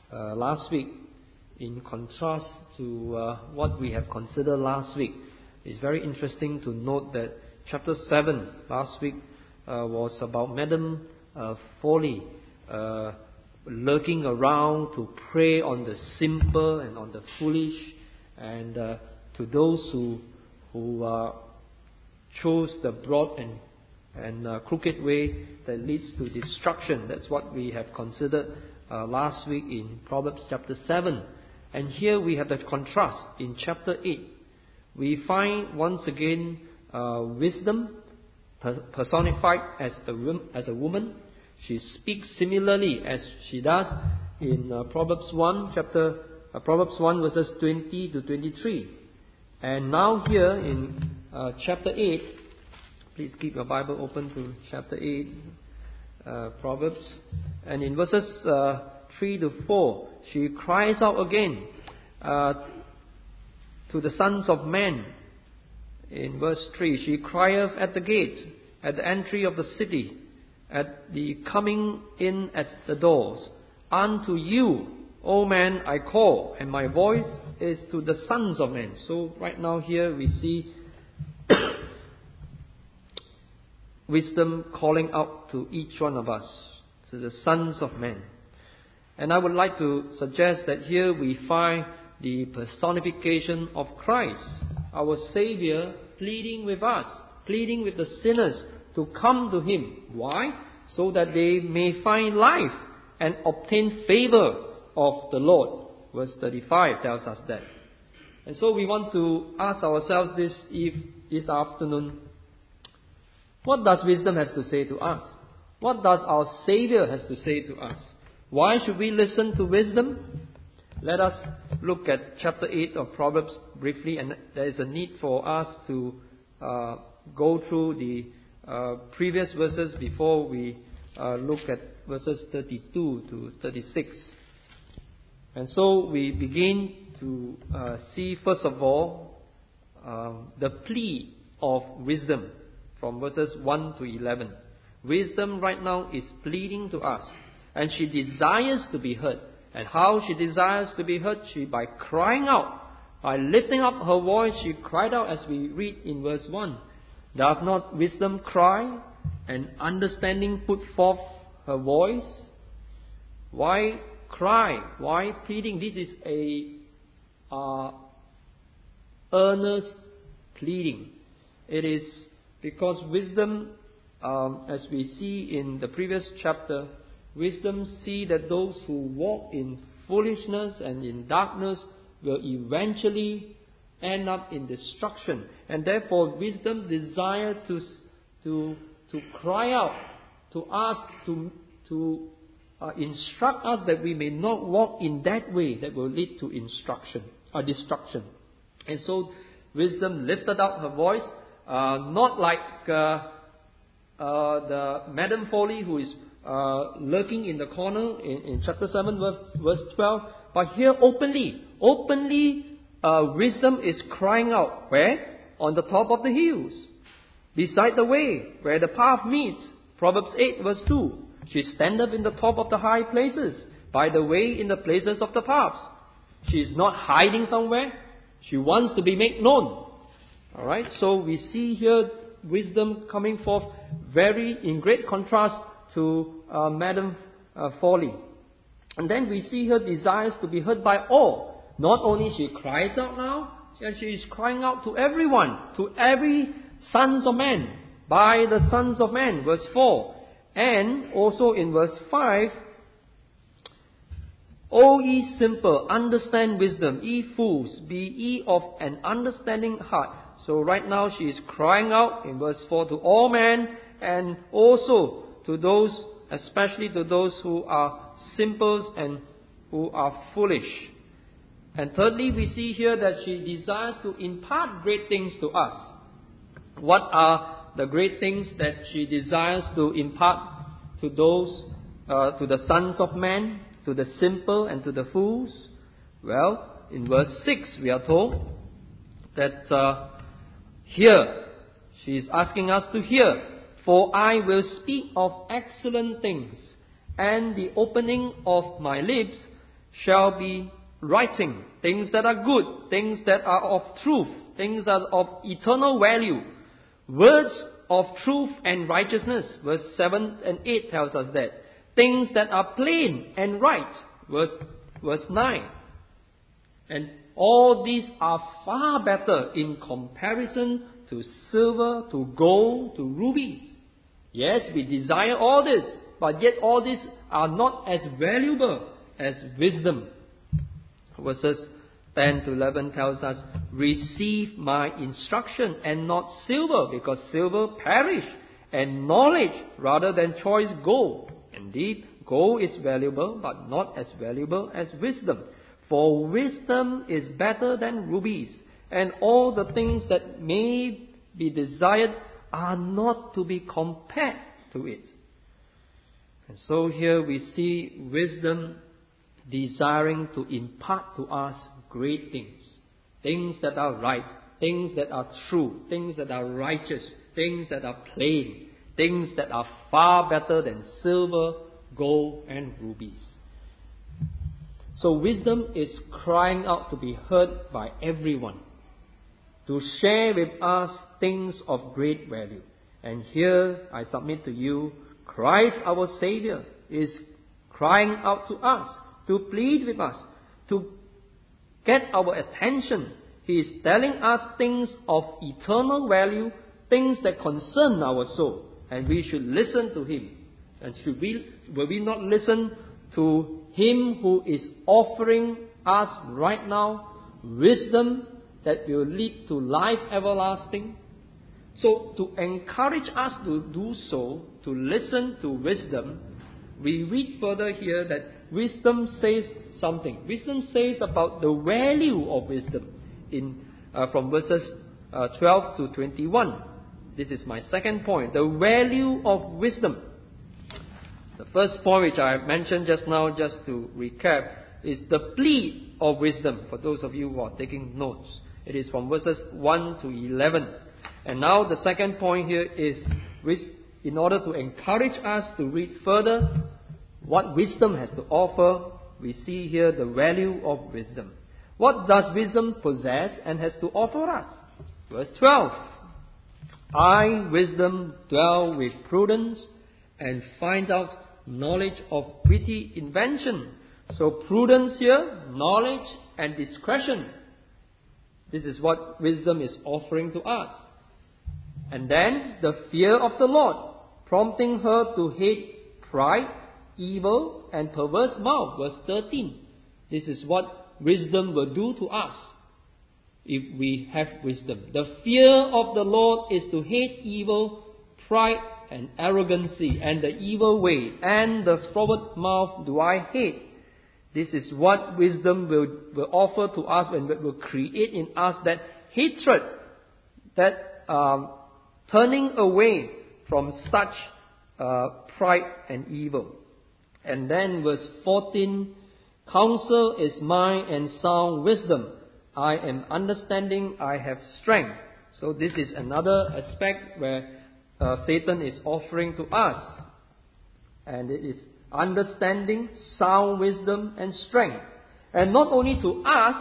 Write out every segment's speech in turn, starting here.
last week, in contrast to what we have considered last week. It's very interesting to note that chapter 7 last week was about Madame Foley lurking around to prey on the simple and on the foolish, and to those who chose the broad and crooked way that leads to destruction. That's what we have considered last week in Proverbs chapter 7. And here we have the contrast in chapter 8. We find once again wisdom personified as a woman. She speaks similarly as she does in Proverbs 1 verses 20 to 23. And now here in chapter 8, please keep your Bible open to chapter 8, Proverbs. And in verses 3 to 4, she cries out again to the sons of men. In verse 3, she crieth at the gate, at the entry of the city, at the coming in at the doors. Unto you, O man, I call, and my voice is to the sons of men. So right now here we see wisdom calling out to each one of us, to the sons of men. And I would like to suggest that here we find the personification of Christ, our Savior, pleading with us, pleading with the sinners to come to Him. Why? So that they may find life and obtain favor of the Lord. Verse 35 tells us that. And so we want to ask ourselves this afternoon, what does wisdom have to say to us? What does our Savior has to say to us? Why should we listen to wisdom? Let us look at chapter 8 of Proverbs briefly, and there is a need for us to go through the previous verses before we look at verses 32 to 36. And so we begin to see, first of all, the plea of wisdom from verses 1 to 11. Wisdom right now is pleading to us, and she desires to be heard. And how she desires to be heard? By crying out, by lifting up her voice. She cried out, as we read in verse 1. Doth not wisdom cry, and understanding put forth her voice? Why cry? Why pleading? This is a earnest pleading. It is because wisdom, as we see in the previous chapter, wisdom see that those who walk in foolishness and in darkness will eventually end up in destruction. And therefore wisdom desire to cry out, to ask, to instruct us that we may not walk in that way that will lead to destruction. And so wisdom lifted up her voice, not like the Madame Foley who is lurking in the corner in chapter 7 verse 12, but here openly wisdom is crying out. Where? On the top of the hills, beside the way where the path meets. Proverbs 8 verse 2, she standeth in the top of the high places, by the way in the places of the paths. She is not hiding somewhere. She wants to be made known. Alright, so we see here wisdom coming forth in great contrast to Madame Foley. And then we see her desires to be heard by all. Not only she cries out now, and she is crying out to everyone, to every sons of men, by the sons of men, verse 4. And also in verse 5, O ye simple, understand wisdom. Ye fools, be ye of an understanding heart. So right now she is crying out in verse 4 to all men, and also to those, especially to those who are simples and who are foolish. And thirdly, we see here that she desires to impart great things to us. What are the great things that she desires to impart to those, to the sons of men, to the simple and to the fools? Well, in verse 6 we are told that here she is asking us to hear. For I will speak of excellent things, and the opening of my lips shall be writing, things that are good, things that are of truth, things that are of eternal value, words of truth and righteousness. Verse 7 and 8 tells us that. Things that are plain and right. Verse 9. And all these are far better in comparison to silver, to gold, to rubies. Yes, we desire all this, but yet all these are not as valuable as wisdom. Verses 10 to 11 tells us, receive my instruction and not silver, because silver perish, and knowledge rather than choice gold. Indeed, gold is valuable, but not as valuable as wisdom. For wisdom is better than rubies, and all the things that may be desired are not to be compared to it. And so here we see wisdom desiring to impart to us great things. Things that are right, things that are true, things that are righteous, things that are plain, things that are far better than silver, gold, and rubies. So wisdom is crying out to be heard by everyone, to share with us things of great value. And here I submit to you, Christ our Savior is crying out to us, to plead with us, to get our attention. He is telling us things of eternal value, things that concern our soul, and we should listen to Him. And will we not listen to Him who is offering us right now wisdom that will lead to life everlasting? So to encourage us to do so, to listen to wisdom, we read further here that wisdom says something. Wisdom says about the value of wisdom from verses 12 to 21. This is my second point, the value of wisdom. The first point which I mentioned just now, just to recap, is the plea of wisdom. For those of you who are taking notes, it is from verses 1 to 11. And now the second point here is, in order to encourage us to read further what wisdom has to offer, we see here the value of wisdom. What does wisdom possess and has to offer us? Verse 12. I, wisdom, dwell with prudence and find out knowledge of witty invention. So prudence here, knowledge and discretion. This is what wisdom is offering to us. And then the fear of the Lord, prompting her to hate pride, evil, and perverse mouth. Verse 13. This is what wisdom will do to us if we have wisdom. The fear of the Lord is to hate evil, pride, and arrogancy, and the evil way, and the forward mouth do I hate. This is what wisdom will offer to us, and will create in us that hatred, that turning away from such pride and evil. And then verse 14, counsel is mine and sound wisdom. I am understanding, I have strength. So this is another aspect where Satan is offering to us. And it is understanding, sound wisdom, and strength. And not only to us,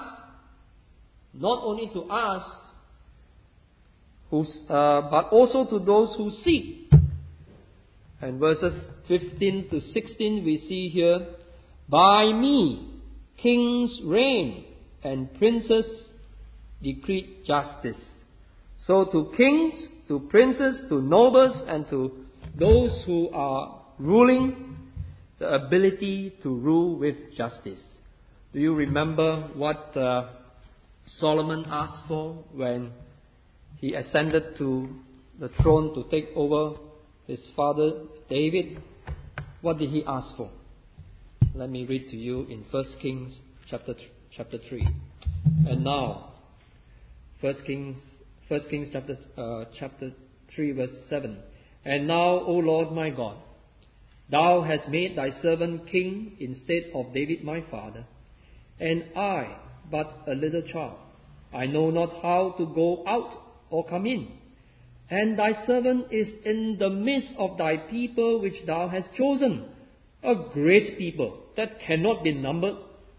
but also to those who seek. And verses 15 to 16 we see here, by me kings reign and princes decree justice. So to kings, to princes, to nobles, and to those who are ruling, the ability to rule with justice. Do you remember what Solomon asked for when he ascended to the throne to take over his father David? What did he ask for? Let me read to you in 1 Kings chapter 3. And now, 1 Kings chapter 3 verse 7. And now, O Lord my God, Thou hast made Thy servant king instead of David my father, and I but a little child. I know not how to go out or come in. And Thy servant is in the midst of Thy people which Thou hast chosen, a great people that cannot be numbered,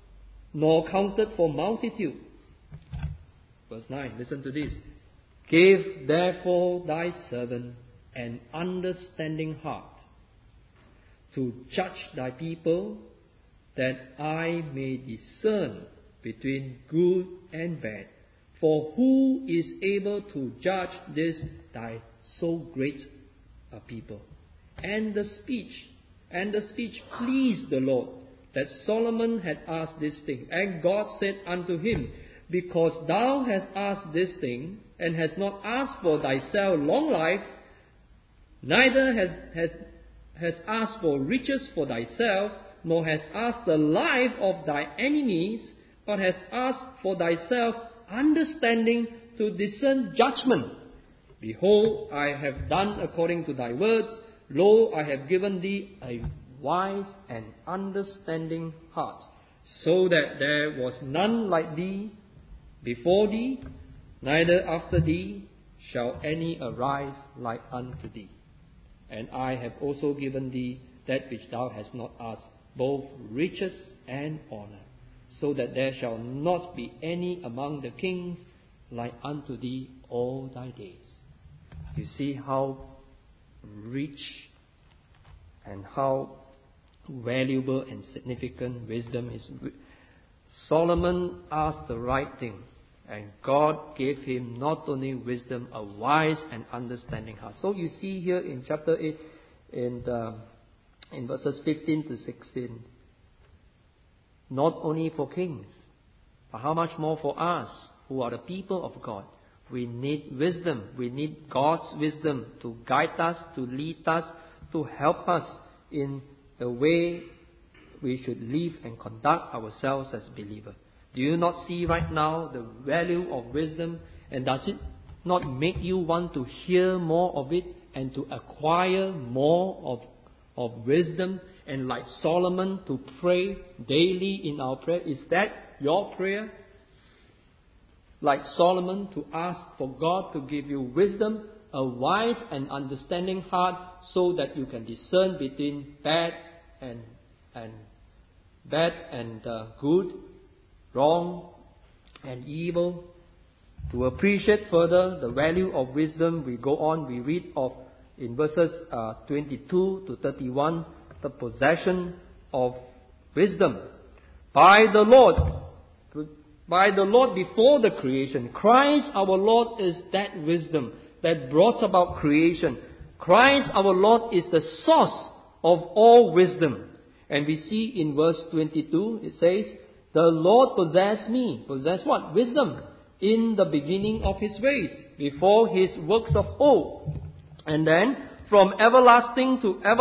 nor counted for multitude. Verse 9, listen to this. Give therefore thy servant an understanding heart to judge thy people, that I may discern between good and bad. For who is able to judge this thy so great a people? And the speech pleased the Lord, that Solomon had asked this thing. And God said unto him, because thou hast asked this thing, and hast not asked for thyself long life, neither has asked for riches for thyself, nor hast asked the life of thy enemies, but hast asked for thyself understanding to discern judgment. Behold, I have done according to thy words. Lo, I have given thee a wise and understanding heart, so that there was none like thee before thee, neither after thee shall any arise like unto thee. And I have also given thee that which thou hast not asked, both riches and honor, so that there shall not be any among the kings like unto thee all thy days. You see how rich and how valuable and significant wisdom is. Solomon asked the right thing, and God gave him not only wisdom, a wise and understanding heart. So you see here in chapter 8, in verses 15 to 16, not only for kings, but how much more for us who are the people of God. We need wisdom. We need God's wisdom to guide us, to lead us, to help us in the way we should live and conduct ourselves as believers. Do you not see right now the value of wisdom? And does it not make you want to hear more of it and to acquire more of wisdom? And like Solomon, to pray daily in our prayer. Is that your prayer? Like Solomon, to ask for God to give you wisdom, a wise and understanding heart, so that you can discern between bad and good, wrong and evil. To appreciate further the value of wisdom, we go on, we read of in verses 22 to 31, the possession of wisdom by the Lord before the creation. Christ our Lord is that wisdom that brought about creation. Christ our Lord is the source of all wisdom. And we see in verse 22, it says, the Lord possessed me. Possessed what? Wisdom. In the beginning of His ways, before His works of old. And then, from everlasting,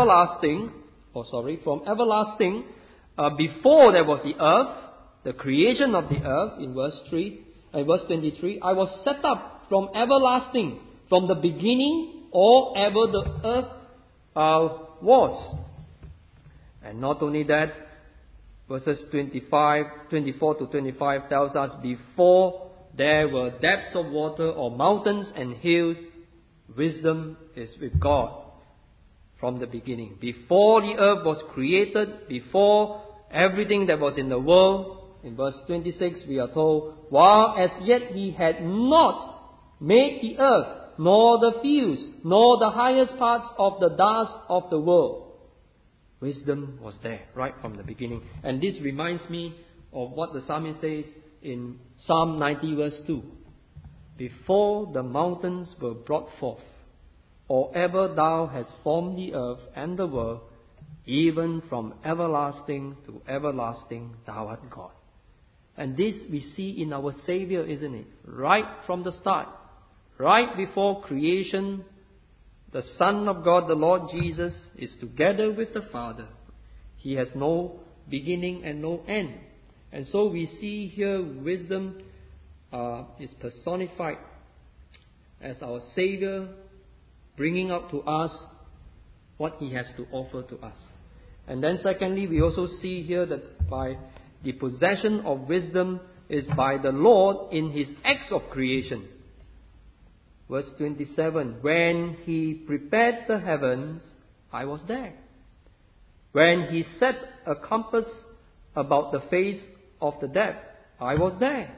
before there was the earth, the creation of the earth, in verse 23, I was set up from everlasting, from the beginning, or ever the earth was. And not only that, verses 24 to 25 tells us, before there were depths of water or mountains and hills, wisdom is with God from the beginning. Before the earth was created, before everything that was in the world, in verse 26 we are told, while as yet He had not made the earth, nor the fields, nor the highest parts of the dust of the world. Wisdom was there right from the beginning. And this reminds me of what the psalmist says in Psalm 90 verse 2. Before the mountains were brought forth, or ever thou hast formed the earth and the world, even from everlasting to everlasting thou art God. And this we see in our Savior, isn't it? Right from the start, right before creation, the Son of God, the Lord Jesus, is together with the Father. He has no beginning and no end. And so we see here wisdom is personified as our Savior, bringing up to us what He has to offer to us. And then secondly, we also see here that by the possession of wisdom is by the Lord in His acts of creation. Verse 27, when He prepared the heavens, I was there. When He set a compass about the face of the depth, I was there.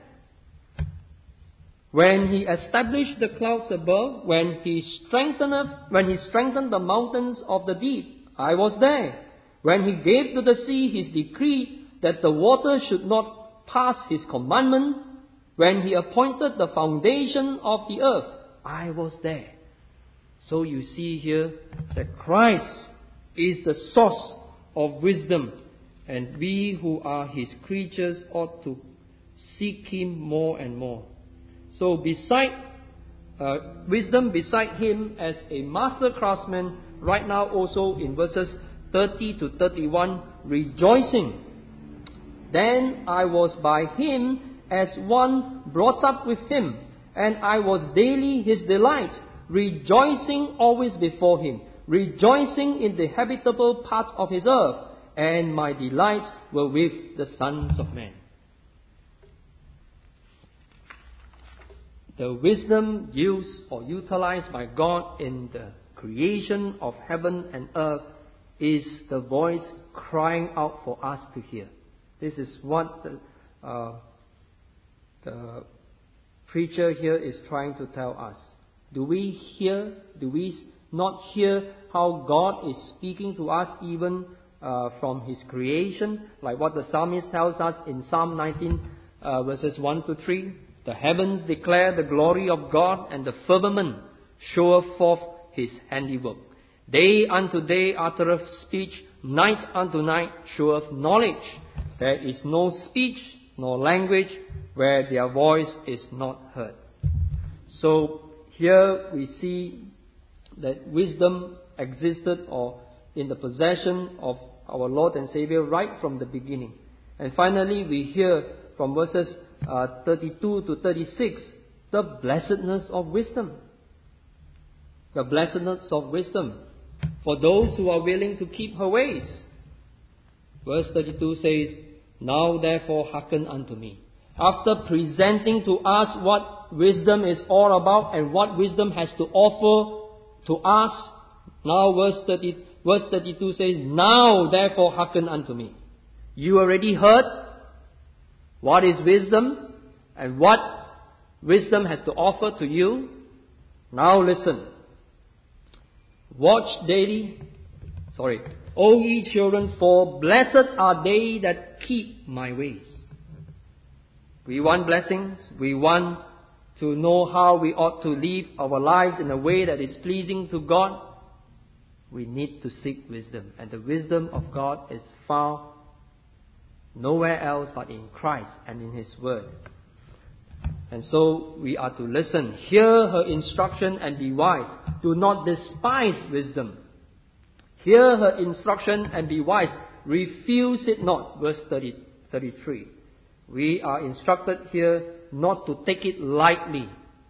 When He established the clouds above, when He strengthened the mountains of the deep, I was there. When He gave to the sea His decree that the water should not pass His commandment, when He appointed the foundation of the earth, I was there. So you see here that Christ is the source of wisdom, and we who are His creatures ought to seek Him more and more. So beside Him as a master craftsman, right now also in verses 30 to 31, rejoicing. Then I was by Him as one brought up with Him, and I was daily His delight, rejoicing always before Him, rejoicing in the habitable parts of His earth, and my delights were with the sons of men. The wisdom used or utilized by God in the creation of heaven and earth is the voice crying out for us to hear. This is what the preacher here is trying to tell us. Do we hear? Do we not hear how God is speaking to us even from His creation? Like what the psalmist tells us in Psalm 19 verses 1 to 3. The heavens declare the glory of God, and the firmament showeth forth His handiwork. Day unto day uttereth speech, night unto night showeth knowledge. There is no speech nor language where their voice is not heard. So here we see that wisdom existed or in the possession of our Lord and Savior right from the beginning. And finally we hear from verses 32 to 36, the blessedness of wisdom. The blessedness of wisdom for those who are willing to keep her ways. Verse 32 says, Now therefore hearken unto me. After presenting to us what wisdom is all about and what wisdom has to offer to us, now verse 32 says, Now therefore hearken unto me. You already heard what is wisdom and what wisdom has to offer to you. Now listen. Watch daily. O ye children, for blessed are they that keep my ways. We want blessings. We want to know how we ought to live our lives in a way that is pleasing to God. We need to seek wisdom. And the wisdom of God is found nowhere else but in Christ and in His Word. And so we are to listen, hear her instruction and be wise. Do not despise wisdom. Hear her instruction and be wise. Refuse it not. Verse 33. We are instructed here not to take it lightly.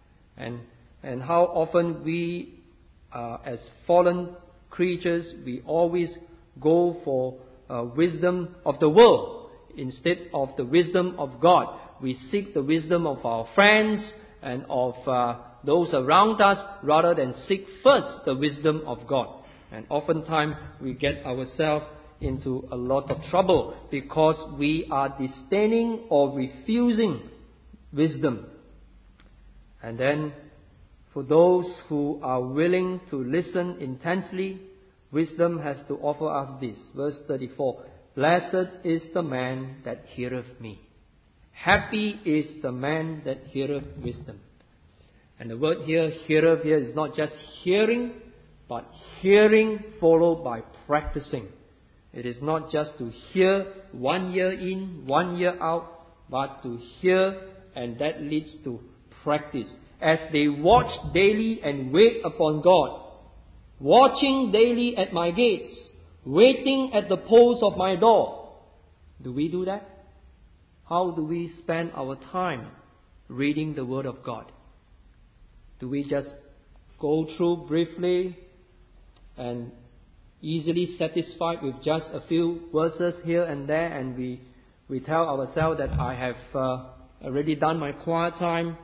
And how often we, as fallen creatures, we always go for wisdom of the world instead of the wisdom of God. We seek the wisdom of our friends and of those around us rather than seek first the wisdom of God. And oftentimes we get ourselves into a lot of trouble because we are disdaining or refusing wisdom. And then for those who are willing to listen intensely, wisdom has to offer us this. Verse 34. Blessed is the man that heareth me. Happy is the man that heareth wisdom. And the word here, heareth here, is not just hearing, but hearing followed by practicing. It is not just to hear 1 year in, 1 year out, but to hear, and that leads to practice. As they watch daily and wait upon God, watching daily at my gates, waiting at the posts of my door. Do we do that? How do we spend our time reading the Word of God? Do we just go through briefly and easily satisfied with just a few verses here and there, and we tell ourselves that I have already done my quiet time,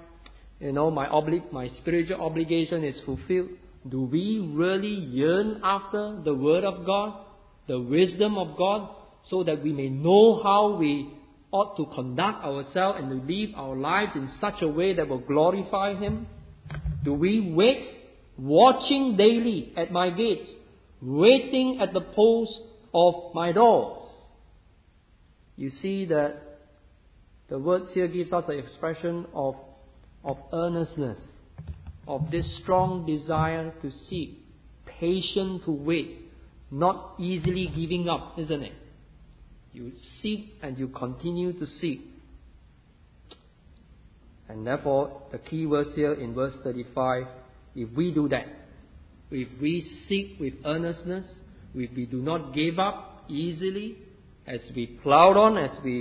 my spiritual obligation is fulfilled? Do we really yearn after the Word of God, the wisdom of God, so that we may know how we ought to conduct ourselves and to live our lives in such a way that will glorify Him? Do we wait, watching daily at my gates, waiting at the post of my doors? You see that the words here gives us the expression of earnestness, of this strong desire to seek, patient to wait, not easily giving up, isn't it? You seek and you continue to seek. And therefore, the key verse here in verse 35, if we do that, if we seek with earnestness, if we do not give up easily, as we plow on, as we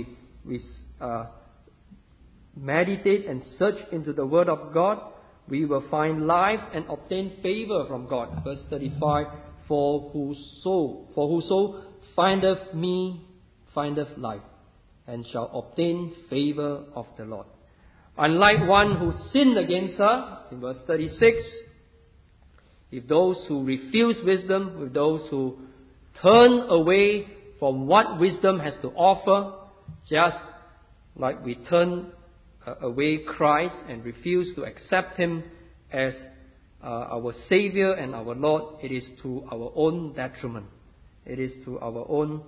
meditate and search into the Word of God, we will find life and obtain favor from God. Verse 35, For whoso findeth me findeth life, and shall obtain favor of the Lord. Unlike one who sinned against her, in verse 36, if those who refuse wisdom, with those who turn away from what wisdom has to offer, just like we turn away Christ and refuse to accept Him as our Savior and our Lord, it is to our own detriment. It is to our own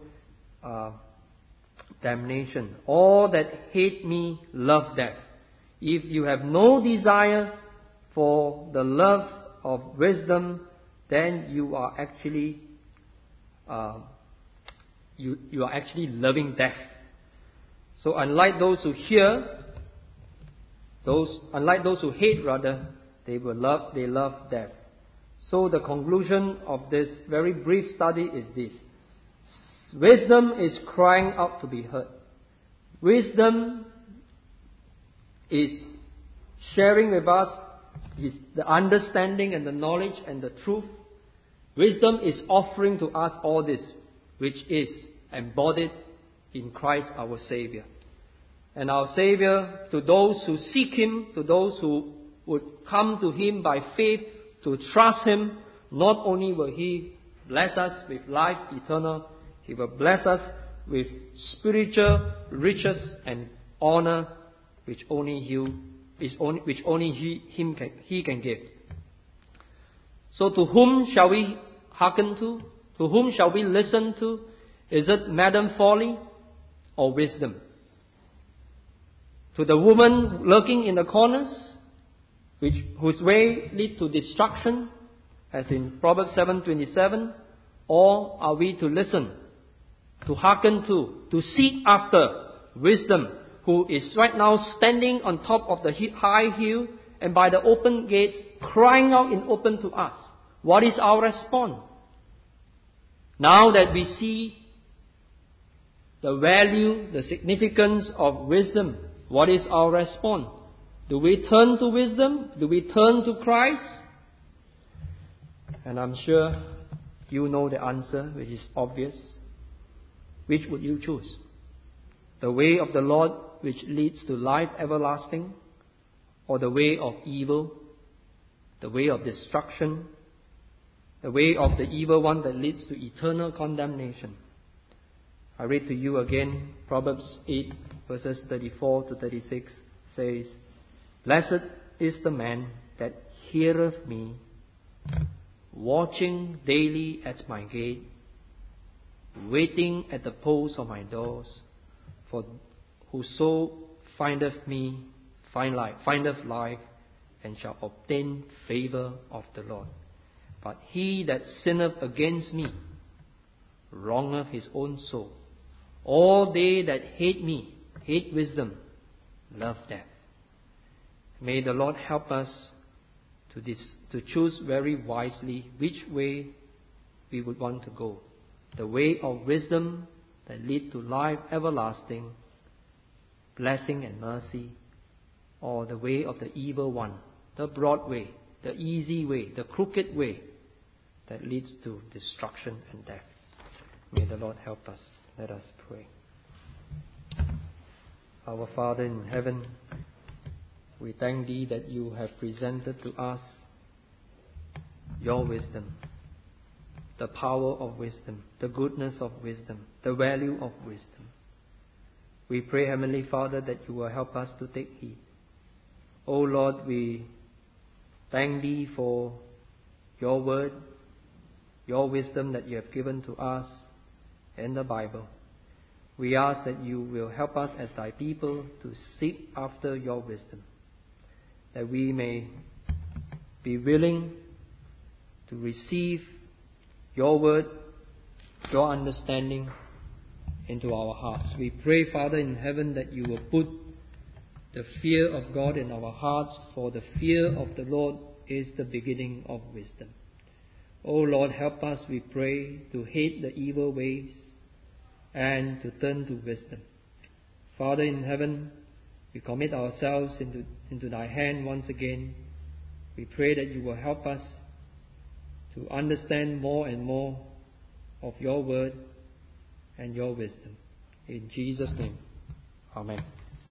damnation. All that hate me love death. If you have no desire for the love of wisdom, then you are actually you are actually loving death. So unlike those who hate rather, they love death. So the conclusion of this very brief study is this: wisdom is crying out to be heard. Wisdom is sharing with us the understanding and the knowledge and the truth. Wisdom is offering to us all this, which is embodied in Christ our Savior. And our Savior, to those who seek Him, to those who would come to Him by faith, to trust Him, not only will He bless us with life eternal, He will bless us with spiritual riches and honor, which only He can give. So to whom shall we hearken to? To whom shall we listen to? Is it Madam Folly or wisdom? To the woman lurking in the corners, whose way lead to destruction, as in Proverbs 7:27, or are we to listen, to hearken to seek after wisdom, who is right now standing on top of the high hill and by the open gates, crying out in open to us? What is our response? Now that we see the value, the significance of wisdom, what is our response? Do we turn to wisdom? Do we turn to Christ? And I'm sure you know the answer, which is obvious. Which would you choose? The way of the Lord, which leads to life everlasting, or the way of evil, the way of destruction, the way of the evil one that leads to eternal condemnation? I read to you again, Proverbs 8, verses 34 to 36 says, Blessed is the man that heareth me, watching daily at my gate, waiting at the posts of my doors. For whoso findeth me findeth life, and shall obtain favor of the Lord. But he that sinneth against me wrongeth his own soul. All they that hate me, hate wisdom, love death. May the Lord help us to choose very wisely which way we would want to go. The way of wisdom that lead to life everlasting, blessing and mercy, or the way of the evil one, the broad way, the easy way, the crooked way that leads to destruction and death. May the Lord help us. Let us pray. Our Father in heaven, we thank Thee that You have presented to us Your wisdom, the power of wisdom, the goodness of wisdom, the value of wisdom. We pray, Heavenly Father, that you will help us to take heed. O Lord, we thank Thee for your word, your wisdom that you have given to us in the Bible. We ask that you will help us as Thy people to seek after your wisdom, that we may be willing to receive your word, your understanding into our hearts. We pray, Father in heaven, that you will put the fear of God in our hearts, for the fear of the Lord is the beginning of wisdom. O Lord, help us, we pray, to hate the evil ways and to turn to wisdom. Father in heaven, we commit ourselves into Thy hand once again. We pray that you will help us to understand more and more of your word and your wisdom. In Jesus' name, amen.